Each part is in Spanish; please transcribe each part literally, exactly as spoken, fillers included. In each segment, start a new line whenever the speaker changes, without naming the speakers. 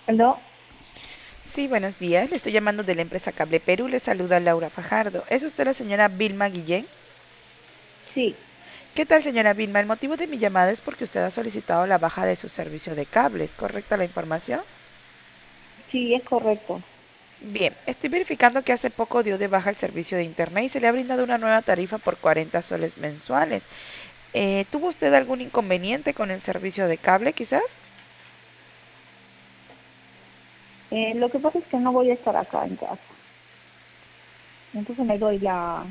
¿Aló?
Sí, buenos días. Le estoy llamando de la empresa Cable Perú. Le saluda Laura Fajardo. ¿Es usted la señora Vilma Guillén?
Sí,
¿Qué tal, señora Vilma? El motivo de mi llamada es porque usted ha solicitado la baja de su servicio de cable. ¿Es correcta la información?
sí, es correcto.
Bien, estoy verificando que hace poco dio de baja el servicio de internet y se le ha brindado una nueva tarifa por cuarenta soles mensuales. Eh, ¿tuvo usted algún inconveniente con el servicio de cable, quizás?
Eh, lo que pasa es que no voy a estar acá en casa. Entonces me doy la...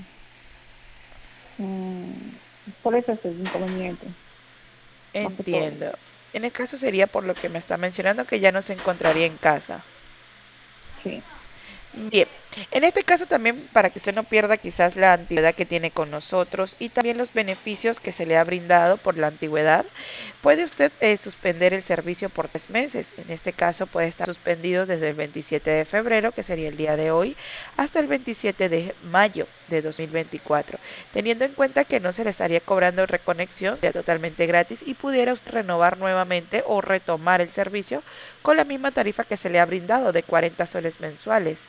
mm, por eso es el inconveniente, más que todo.
Entiendo. En el caso sería por lo que me está mencionando que ya no se encontraría en casa.
Sí.
Bien, en este caso también para que usted no pierda quizás la antigüedad que tiene con nosotros y también los beneficios que se le ha brindado por la antigüedad, puede usted eh, suspender el servicio por tres meses. En este caso puede estar suspendido desde el veintisiete de febrero, que sería el día de hoy, hasta el veintisiete de mayo de dos mil veinticuatro, teniendo en cuenta que no se le estaría cobrando reconexión, sería totalmente gratis y pudiera usted renovar nuevamente o retomar el servicio con la misma tarifa que se le ha brindado de cuarenta soles mensuales.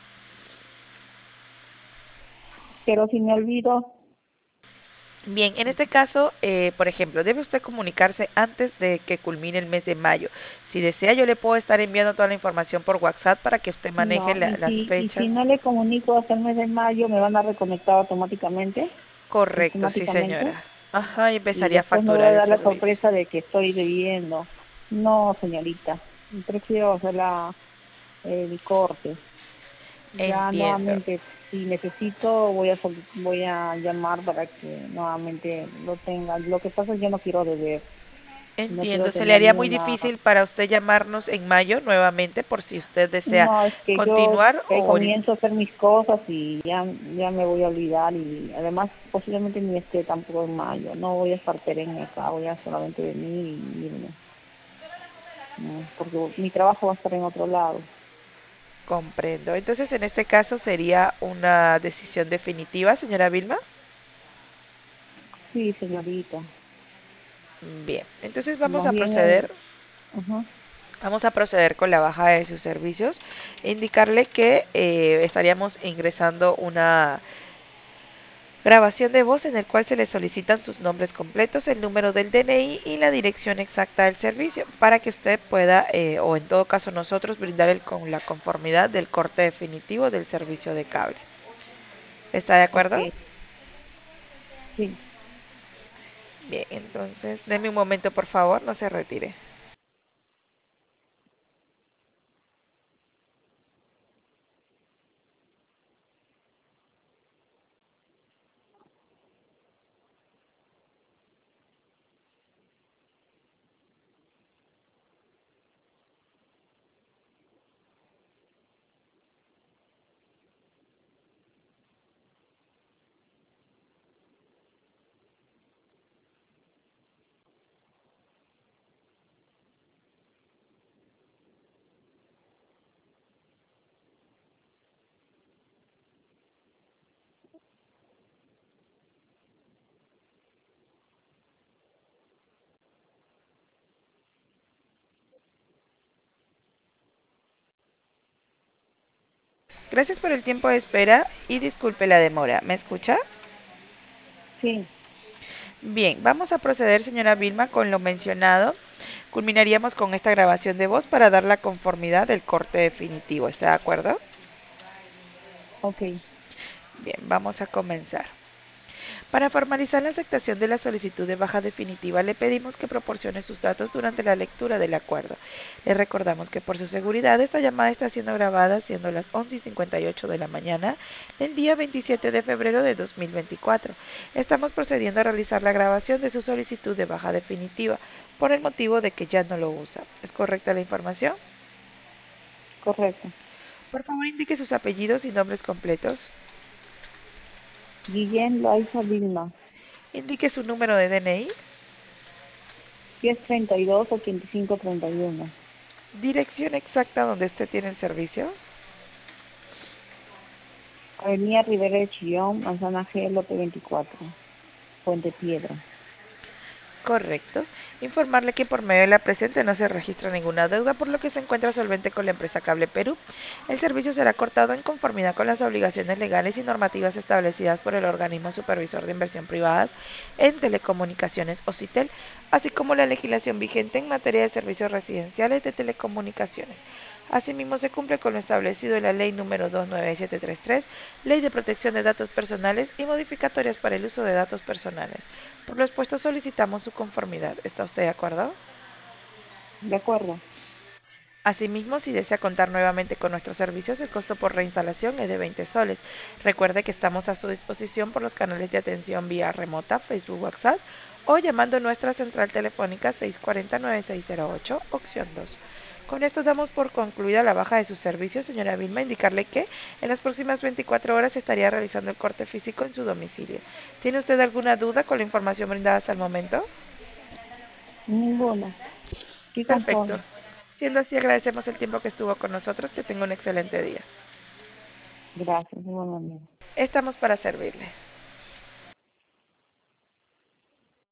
Pero si me olvido,
Bien, en este caso, eh, por ejemplo, debe usted comunicarse antes de que culmine el mes de mayo. Si desea, yo le puedo estar enviando toda la información por WhatsApp para que usted maneje
no.
la-
Y
las
si, y si
fechas.
no le comunico hasta el mes de mayo, me van a reconectar automáticamente,
Correcto, sí,
automáticamente.
señora. Ajá, y
Y
empezaría a
después me voy a
facturar el
dar la
servicio.
sorpresa de que estoy debiendo. No, señorita. Prefiero hacer la, el corte. Ya
Entiendo.
nuevamente, si necesito, voy a sol- voy a llamar para que nuevamente lo tenga. Lo que pasa es que yo no quiero deber, no quiero
Entiendo. Se le
tener
haría muy
ninguna...
difícil para usted llamarnos en mayo nuevamente por si usted desea
No, es que yo
continuar
eh,
o...
comienzo a hacer mis cosas y ya, ya me voy a olvidar y además posiblemente ni esté tampoco en mayo. No voy a estar perenne acá, voy a solamente venir y irme, ¿no? Porque mi trabajo va a estar en otro lado.
Comprendo. Entonces, en este caso sería una decisión definitiva, señora Vilma.
Sí, señorita.
Bien, entonces vamos
Más
a
bien el...
proceder.
Ajá.
Vamos a proceder con la baja de sus servicios. E indicarle que eh, estaríamos ingresando una grabación de voz en el cual se le solicitan sus nombres completos, el número del D N I y la dirección exacta del servicio para que usted pueda, eh, o en todo caso nosotros, brindar el, con la conformidad del corte definitivo del servicio de cable. ¿Está de
Ok,
acuerdo?
sí.
Bien, entonces deme un momento por favor, no se retire. Gracias por el tiempo de espera y disculpe la demora. ¿Me escucha?
Sí,
Bien, vamos a proceder, señora Vilma, con lo mencionado. Culminaríamos con esta grabación de voz para dar la conformidad del corte definitivo. ¿Está de acuerdo?
ok.
Bien, vamos a comenzar. Para formalizar la aceptación de la solicitud de baja definitiva, le pedimos que proporcione sus datos durante la lectura del acuerdo. Le recordamos que por su seguridad esta llamada está siendo grabada siendo las once y cincuenta y ocho de la mañana del día veintisiete de febrero de dos mil veinticuatro. Estamos procediendo a realizar la grabación de su solicitud de baja definitiva por el motivo de que ya no lo usa. ¿Es correcta la información?
Correcto.
Por favor, indique sus apellidos y nombres completos.
Guillén Loaiza Vilma,
Indique su número de D N I.
diez treinta y dos ochenta y cinco treinta y uno.
Dirección exacta donde usted tiene el servicio.
Avenida Rivera de Chillón, Manzana G, lote veinticuatro, Puente Piedra.
Correcto. Informarle que por medio de la presente no se registra ninguna deuda, por lo que se encuentra solvente con la empresa Cable Perú. El servicio será cortado en conformidad con las obligaciones legales y normativas establecidas por el organismo supervisor de inversión privadas en telecomunicaciones o CITEL, así como la legislación vigente en materia de servicios residenciales de telecomunicaciones. Asimismo, se cumple con lo establecido en la Ley número dos nueve siete tres tres, Ley de Protección de Datos Personales y modificatorias para el uso de datos personales. Por lo expuesto, solicitamos su conformidad. ¿Está usted de acuerdo?
De acuerdo.
Asimismo, si desea contar nuevamente con nuestros servicios, el costo por reinstalación es de veinte soles. Recuerde que estamos a su disposición por los canales de atención vía remota, Facebook, WhatsApp o llamando a nuestra central telefónica seis cuatro cero nueve seis cero ocho, opción dos. Con esto damos por concluida la baja de su servicio, señora Vilma, indicarle que en las próximas veinticuatro horas estaría realizando el corte físico en su domicilio. ¿Tiene usted alguna duda con la información brindada hasta el momento?
Ninguna. Estoy
Perfecto.
conforme.
Siendo así, agradecemos el tiempo que estuvo con nosotros. Que tenga un excelente día.
Gracias, igualmente.
Estamos para servirle.